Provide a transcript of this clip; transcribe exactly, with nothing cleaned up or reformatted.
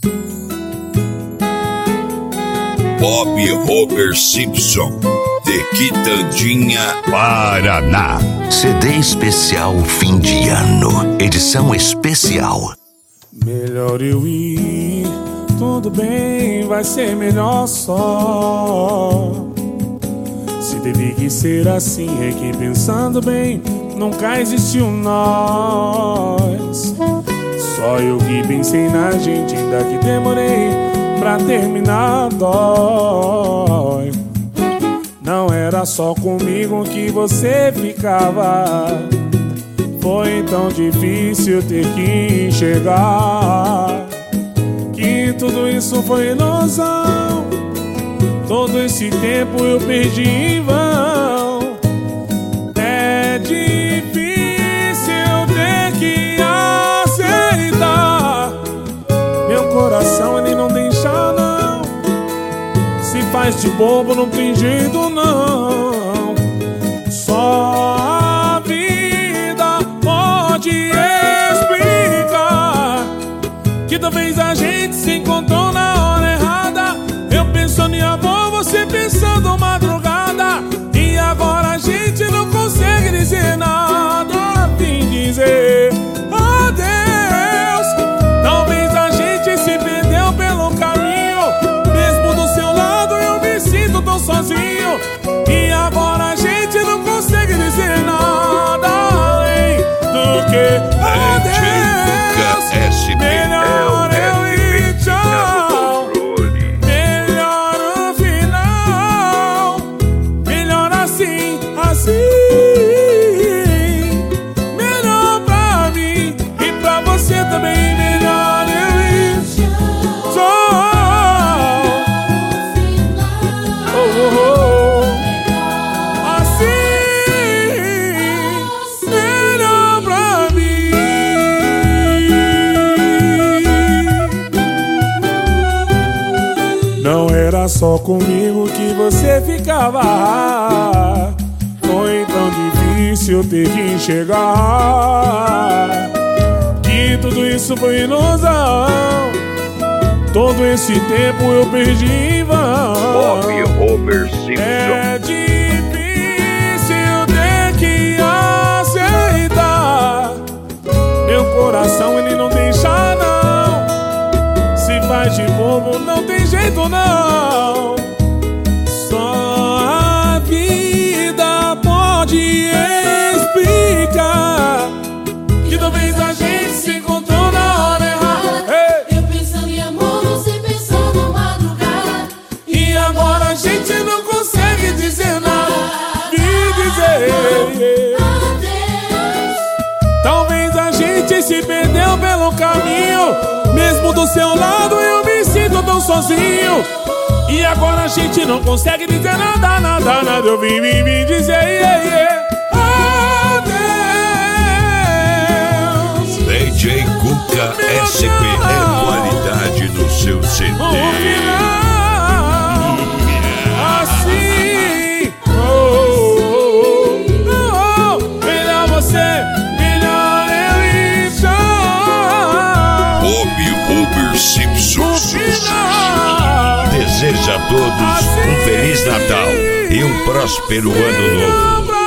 Bob Robert Simpson, de Quitandinha, Paraná. C D especial fim de ano, edição especial. Melhor eu ir, tudo bem, vai ser melhor só. Se teve que ser assim, é que pensando bem, nunca existiu nós. Só eu que pensei na gente, ainda que demorei pra terminar, dói. Não era só comigo que você ficava, foi tão difícil ter que enxergar que tudo isso foi ilusão. Todo esse tempo eu perdi em vão. É difícil ter que aceitar. Meu coração ele não deixa não. Se faz de bobo não tem jeito não. Só a vida pode explicar que talvez a gente se encontrou na hora errada. Eu pensando em amor, você pensando madrugada, e agora a gente não consegue dizer nada a fim de dizer adeus. Talvez a gente se perdeu pelo caminho, mesmo do seu lado eu me sinto tão sozinho, e agora a gente não consegue dizer nada além do que adeus. Melhor eu ir, tchau. Melhor o final. Melhor assim, assim. Melhor pra mim e pra você também. Melhor eu ir, tchau. Oh, oh, oh. Assim, melhor pra mim. Não era só comigo que você ficava, foi tão difícil ter que enxergar que tudo isso foi ilusão. Todo esse tempo eu perdi em vão. Bob Robert Simpson. É difícil ter que aceitar. Meu coração ele não deixa não. Se faz de bobo não tem jeito não. Só a vida pode explicar que talvez a gente se encontrou na hora errada. Ei! Eu pensando em amor, você pensando madrugada, E agora a gente não consegue dizer nada. Me dizer adeus. talvez a gente se perdeu pelo caminho, mesmo do seu lado eu me sinto tão sozinho, e agora a gente não consegue dizer nada, nada, nada. Eu vim, vim, vim dizer yeah, yeah. Adeus. D J Cuca S P é qualidade no seu C D. O final, assim. Oh, oh, oh, oh. Melhor você, melhor eu ir, tchau. Bob Robert Simpson. O final, Deseja a todos um Feliz Natal e um próspero Ano Novo. pra